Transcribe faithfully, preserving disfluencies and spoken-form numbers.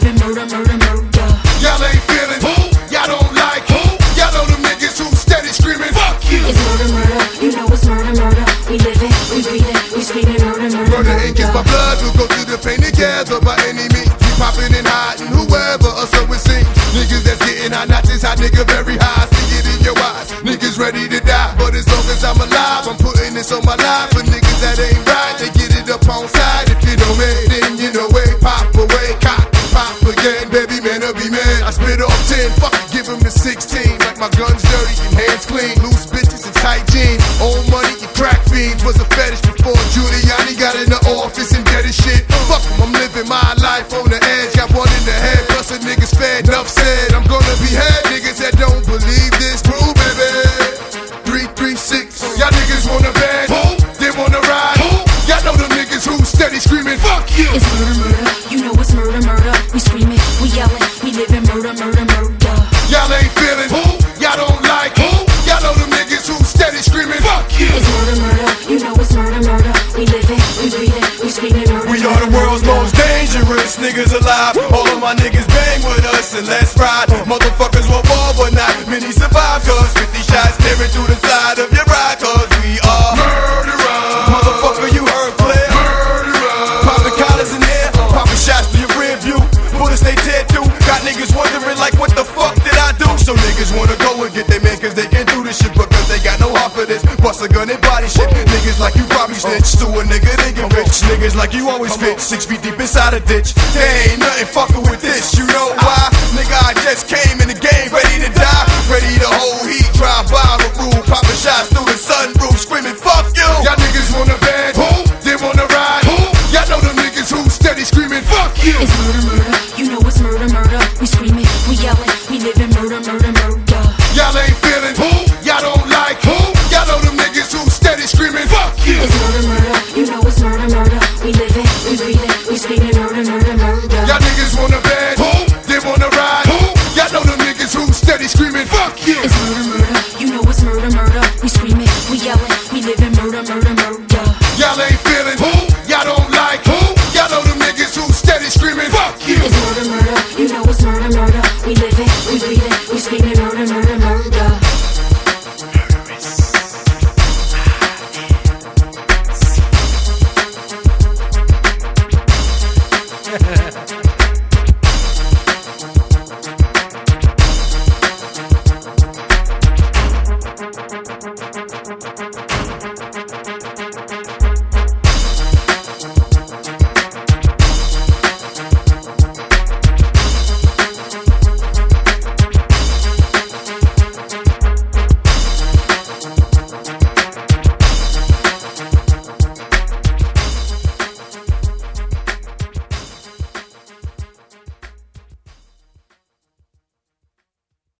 living murder, murder, murder. Y'all ain't feeling who? Y'all don't like who? Y'all know the niggas who steady screaming fuck you. It's murder, murder, you know it's murder, murder. We live it, we breathe it, we screaming murder, murder, Murder ain't kiss my blood, we'll go through the pain together by any means. We popping and hiding, whoever, or so it seems. Niggas that's getting high, not this hot nigga very high. See it in your eyes, niggas ready to die. But as long as I'm alive, I'm putting this on my life. For niggas that ain't right, they get it up on side. If you know me, then you know it. Pop away, cock, pop again. Baby man, I'll be man. I spit off ten, fuck it, give him the sixteen. Like my gun's dirty and hands clean. Loose bitches and tight jeans. Old money and crack fiends. Was a fetish before Giuliani got in the office and did his shit. Fuck him, I'm living my life on the edge. Got one in the head, plus a niggas fed. Enough said, I'm gonna behead niggas that don't believe this. True, baby. Three, three, six. Y'all niggas wanna bed? Who? They wanna ride? Who? Y'all know them niggas who steady screaming fuck you. It's murder, murder, you know it's murder, murder. We screaming, we yelling, we living murder, murder, murder. Y'all ain't feeling who? Y'all don't like who? Y'all know them niggas who steady screaming fuck you. It's murder, murder, you know it's murder, murder. We live it, we breathe it, we screaming murder. We are the world's most dangerous niggas alive. All of my niggas bang with us and let's ride. Motherfuckers want war but not many survive. Cause fifty shots tearing through the side of your ride. Cause we are murderers. Motherfucker, you heard clear. Murderers. Popping collars in there, popping shots through your rear view. Bullets they tear through. Got niggas wondering like what the fuck did I do? So niggas wanna go and get their man cause they can do this shit. Because they got no heart for this. Bust a gun and body shit. Niggas like you probably snitch to a nigga they get rich. Niggas like you always fit. Six feet deep inside a ditch. They ain't nothing fucking with